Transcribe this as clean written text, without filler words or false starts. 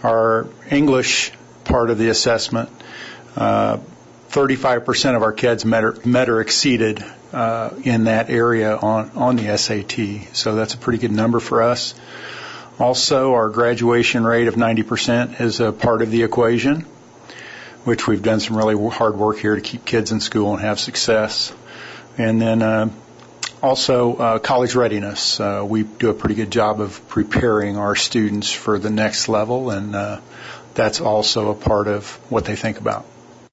Our English part of the assessment, 35% of our kids met or exceeded in that area on the SAT. So that's a pretty good number for us. Also, our graduation rate of 90% is a part of the equation, which we've done some really hard work here to keep kids in school and have success. And then also college readiness. We do a pretty good job of preparing our students for the next level, and that's also a part of what they think about.